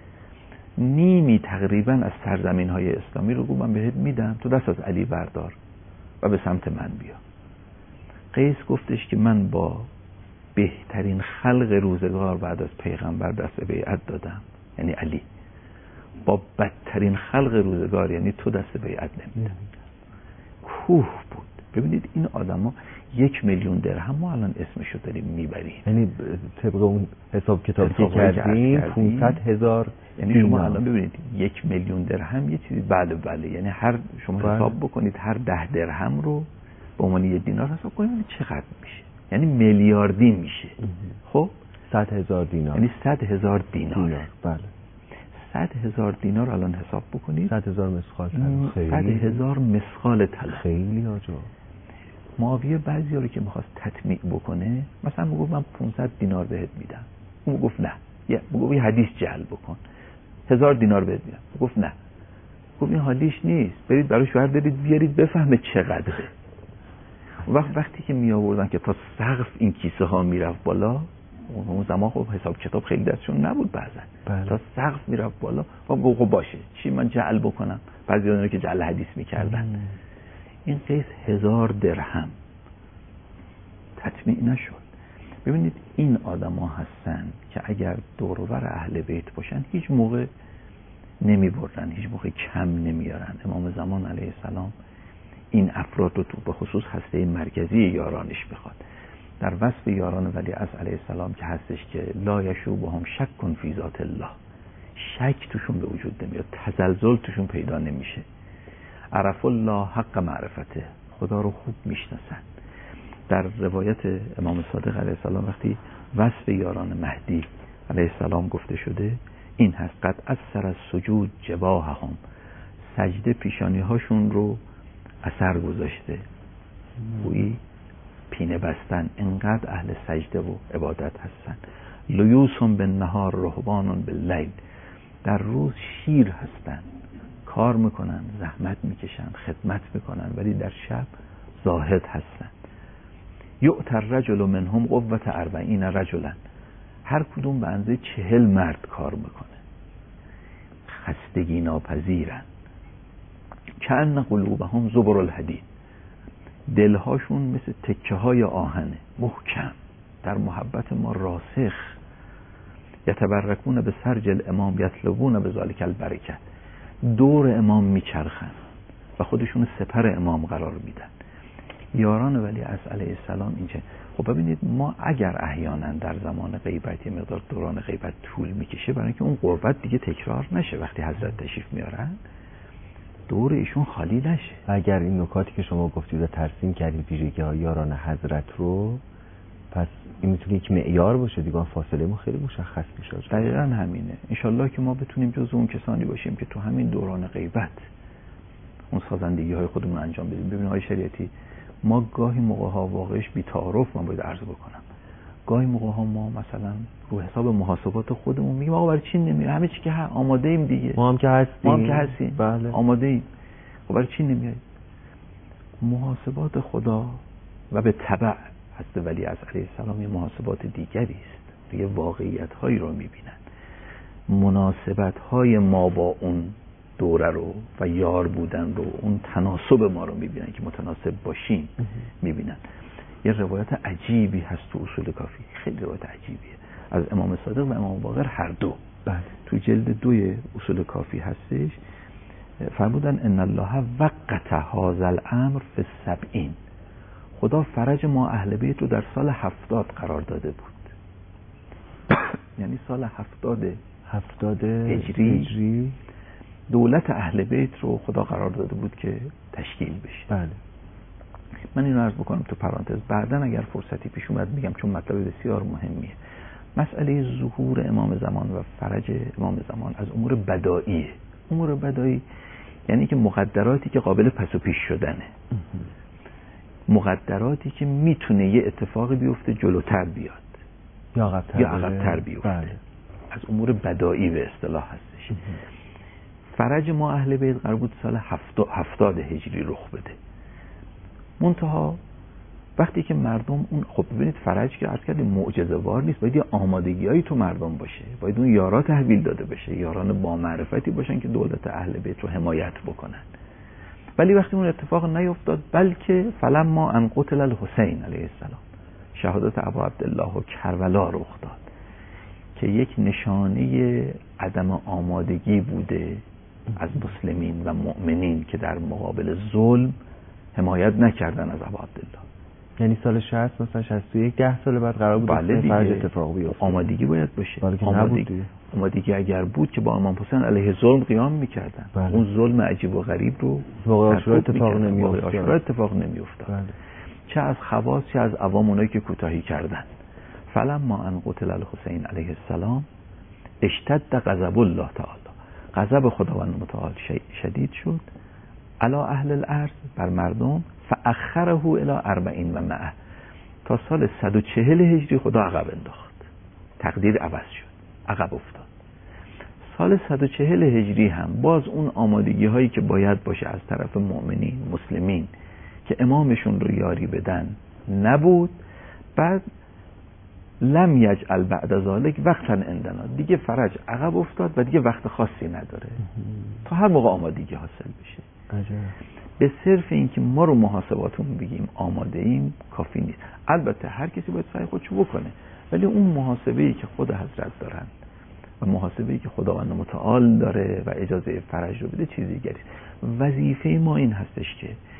نیمی تقریبا از سرزمین‌های اسلامی رو گفت من بهت میدم، تو دست از علی بردار و به سمت من بیا. قیس گفتش که من با بهترین خلق روزگار بعد از پیغمبر دست بیعت دادم، یعنی علی، با بدترین خلق روزگار یعنی تو دست بیعت نمیدم. کوه بود. ببینید این آدما 1,000,000 درهم ما الان اسمشو داریم میبریم، یعنی طبق اون حساب کتابی که کردیم 500,000 یعنی شما الان ببینید 1,000,000 درهم یه چیزی، بله یعنی هر شما حساب بکنید هر 10 درهم رو به عنوان 1 دینار حساب کنید چقدر میشه، یعنی میلیاردی میشه. خب 100,000 دینار یعنی 100,000 دینار. بله 100,000 دینار الان حساب بکنید، 100,000 مسخال طلا، 100,000 مسخال طلا، خیلی آجا. معاویه بعضی رو که میخواست تطمیع بکنه، مثلا میگفت من 500 دینار بهت میدم، اون گفت نه، میگفت یه حدیث جعل بکن، 1000 دینار بهت میدم، گفت نه، گفت این حالیش نیست، برید براش بردارید بیارید بفهمه چقدره. وقتی که می آوردن که تا سقف این کیسه ها میرفت بالا، اون زمان خب حساب کتاب خیلی دستشون نبود، بعضن تا سقف میرفت بالا، خب باشه چی من جعل بکنم، بعضی اونها که جعل حدیث میکردن. این قیس 1000 درهم تطمیع نشد. ببینید این آدما هستن که اگر دور و بر اهل بیت باشن هیچ موقع نمی بردن، هیچ موقع کم نمیارن. امام زمان علیه السلام این افراد رو تو به خصوص هسته مرکزی یارانش بخواد. در وصف یاران ولیعصر علیه السلام که هستش که لا یشوبهم شک فی ذات الله، شک توشون به وجود نمیاد، تزلزل توشون پیدا نمیشه. عرف الله حق معرفته، خدا رو خوب میشناسن. در روایت امام صادق علیه السلام وقتی وصف یاران مهدی علیه السلام گفته شده این هست: قد اثر السجود جباههم، سجده پیشانی هاشون رو اثر گذاشته. گویی پینه بستن، انقدر اهل سجده و عبادت هستن. لیوسهم بالنهار رهبان باللیل، در روز شیر هستن، کار میکنن، زحمت میکشن، خدمت میکنن، ولی در شب زاهد هستن. یؤتی الرجل منهم قوة 40 رجلا، هر کدوم به اندازه 40 مرد کار میکنه. خستگی ناپذیرن. کأن قلوبهم زبر الحدید، دلهاشون مثل تکه های آهنه، محکم، در محبت ما راسخ. یتبرکون به سرج الامام یطلبون به ذالک البرکت، دور امام میچرخن و خودشون سپر امام قرار میدن. یاران ولیعصر علیه السلام اینجا. خب ببینید ما اگر احیانا در زمان غیبت یه مقدار دوران غیبت طول میکشه برای اینکه اون قربت دیگه تکرار نشه، وقتی حضرت تشریف میارن دور ایشون خالی نشه. اگر این نکاتی که شما گفتید و ترسیم کردید ویژگی‌های یاران حضرت رو، پس این میتونه یک معیار باشه دیگه، فاصله ما خیلی مشخص میشه. دقیقاً همینه. انشالله که ما بتونیم جزو اون کسانی باشیم که تو همین دوران غیبت اون سازندگی های خودمون انجام بدیم. ببینید آقای شریعتی، ما گاهی موقع ها واقعش بی تعارف من باید عرض بکنم، گاهی موقع ها ما مثلا رو حساب محاسبات خودمون میگیم آقا برای چی نمیاد، همه چی که آماده ایم دیگه، ما هم که هستیم بله آماده ایم، خب برای چی نمیاد؟ محاسبات خدا و به تبع حضرت ولیعصر علیه السلام یه محاسبات دیگری است، یه واقعیت هایی رو میبینن. مناسبت های ما با اون دوره رو و یار بودن رو، اون تناسب ما رو میبینن که متناسب باشیم میبینن. یه روایت عجیبی هست تو اصول کافی، خیلی روایت عجیبیه، از امام صادق و امام باقر هر دو. بله. تو جلد 2 اصول کافی هستش، فرمودن ان الله وقت هذا الامر فی 70، خدا فرج ما اهل بیت رو در سال 70 قرار داده بود. یعنی سال 70 هجری دولت اهل بیت رو خدا قرار داده بود که تشکیل بشه. بله. من اینو عرض بکنم تو پرانتز، بعدن اگر فرصتی پیش اومد میگم، چون مطلب بسیار مهمیه. مسئله ظهور امام زمان و فرج امام زمان از امور بدائیه. امور بدائی یعنی که مقدراتی که قابل پس و پیش شدنه، مقدراتی که میتونه یه اتفاقی بیفته جلوتر بیاد یا عقب‌تر بیفته. بله. از امور بدائی به اصطلاح هستش. فرج ما اهل بیت قرار بود سال 70 هجری رخ بده. منتها وقتی که مردم اون، خب ببینید فرج که عرض کردیم معجزه وار نیست، باید یه آمادگیایی تو مردم باشه، باید اون یارا تحویل داده بشه، یاران با معرفتی باشن که دولت اهل بیت رو حمایت بکنن. ولی وقتی اون اتفاق نیفتاد، بلکه فلما ان قتل الحسین علیه السلام، شهادت ابا عبدالله و کربلا رخ داد که یک نشانه عدم آمادگی بوده از مسلمین و مؤمنین که در مقابل ظلم حمایت نکردن از ابا عبدالله. یعنی سال 60 مثلا 61 10 سال بعد قرار بود بله فرج اتفاق بیفته. آمادگی باید باشه. آمادگی اگر بود که با امام حسین علیه ظلم قیام میکردن. بله. اون ظلم عجیب و غریب رو واقعا اتفاق نمیافتاد. بله. چه از خواص چه از عوام اونایی که کوتاهی کردن. فلما ان قتل الحسین علیه السلام اشتد غضب الله تعالی، غضب خداوند متعال شدید شد علی اهل الارض، بر مردم، فاخره الی 40 و 100، تا سال 140 هجری خدا عقب انداخت، تقدیر عوض شد، عقب افتاد. سال 140 هجری هم باز اون آمادگی هایی که باید باشه از طرف مؤمنین مسلمین که امامشون رو یاری بدن نبود. بعد لم یجعل بعد ذلک وقتا عندنا، دیگه فرج عقب افتاد و دیگه وقت خاصی نداره تا هر موقع آمادگی حاصل بشه. به صرف اینکه ما رو محاسباتون بگیم آماده ایم کافی نیست. البته هر کسی باید سعی خودشو بکنه، ولی اون محاسبه‌ای که خود حضرت دارن و محاسبه‌ای که خداوند متعال داره و اجازه فرج رو بده چیزی دیگری. وظیفه ما این هستش که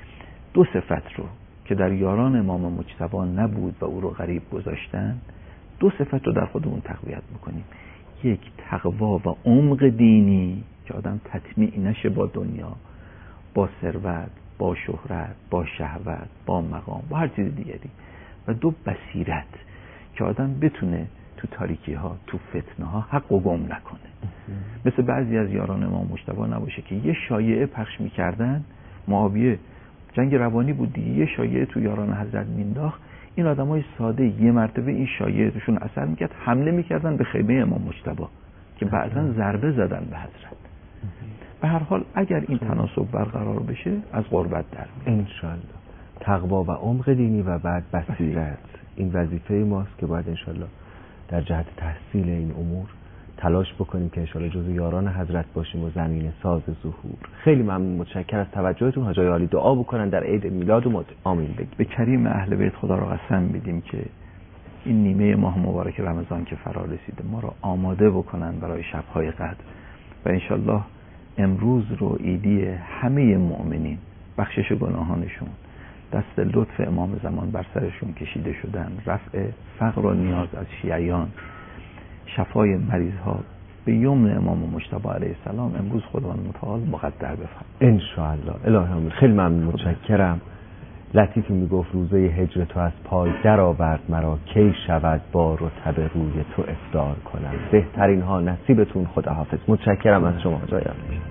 دو صفت رو که در یاران امام مجتبی نبود و او رو غریب گذاشتن، دو صفت رو در خودمون تقویت میکنیم. یک، تقوا و عمق دینی که آدم تطمیع نشه با دنیا، با ثروت، با شهرت، با شهوت، با مقام، با هر چیز دیگری. و دو، بصیرت که آدم بتونه تو تاریکی ها، تو فتنه ها حق و گم نکنه. مثل بعضی از یاران امام مجتبی نباشه که یه شایعه پخش میکردن. معاویه جنگ روانی بود دیگه، یه شایعه تو یاران حضرت مینداخت، این آدمای ساده یه مرتبه این شایعه توشون اثر میکرد، حمله میکردن به خیمه امام مجتبی که بعضا ضربه زدن به حضرت. به هر حال اگر این تناسب برقرار بشه از غربت در میاد انشالله. تقوا و عمق دینی و بعد بصیرت، این وظیفه ماست که باید انشالله در جهت تحصیل این امور تلاش بکنیم که انشالله جزو یاران حضرت باشیم و زمین ساز ظهور. خیلی ممنون، متشکر از توجهتون. حاجای عالی دعا بکنن در عید میلاد و آمین بگیم. به کریم اهل بیت خدا را قسم میدیم که این نیمه ماه مبارک رمضان که فرا رسیده ما را آماده بکنن برای شب‌های قدر و انشالله امروز رو عیدی همه مؤمنین، بخشش گناهانشون، دست لطف امام زمان بر سرشون کشیده شدن، رفع فقر و نیاز از شیعیان، شفای مریض ها به یمن امام مجتبی علیه السلام امروز خداوند متعال مقدر بفرماید ان شاء الله. الهی آمین. خیلی ممنون، متشکرم. لطیفی میگفت روزه هجر تو از پای در آورد مرا، کی شود با رطب روی تو افطار کنم. بهترین ها نصیبتون. خداحافظ. متشکرم از شما. جای عالی.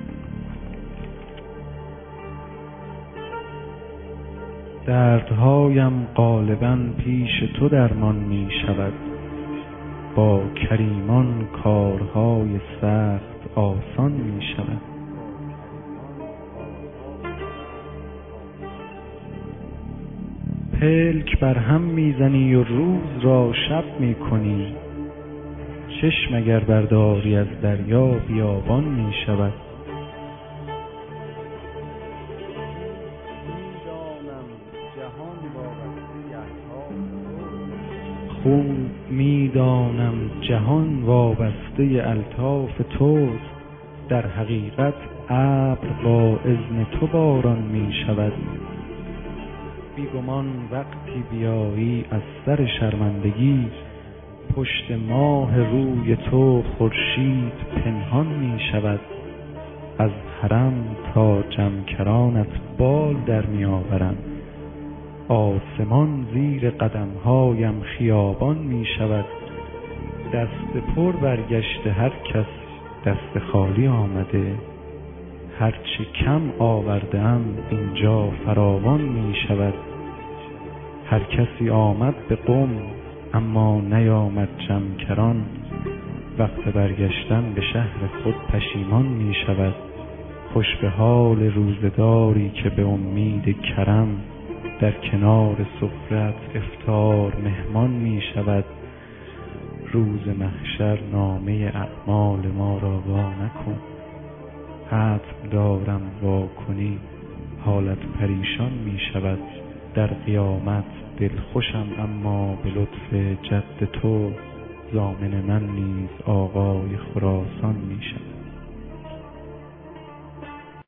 دردهایم غالباً پیش تو درمان می شود، با کریمان کارهای سخت آسان می شود. پلک بر هم میزنی و روز را شب می کنی، چشم اگر برداری از دریا بیابان می شود. خون میدانم جهان وابسته الطاف توست، در حقیقت ابر با اذن تو باران می شود. بیگمان وقتی بیایی از سر شرمندگی، پشت ماه روی تو خورشید پنهان می شود. از حرم تا جمکرانت بال در می آورم، آسمان زیر قدمهایم خیابان می شود. دست پر برگشته هر کس دست خالی آمده، هرچه کم آوردم اینجا فراوان می شود. هر کسی آمد به قم اما نیامد جمکران، وقت برگشتن به شهر خود پشیمان می شود. خوش به حال روزگاری که به امید کرم، در کنار سفرت افطار مهمان می شود. روز محشر نامه اعمال ما را وا نکن، حتم دارم وا کنی حالت پریشان می شود. در قیامت دل خوشم اما به لطف جد تو، ضامن من نیز آقای خراسان می شود.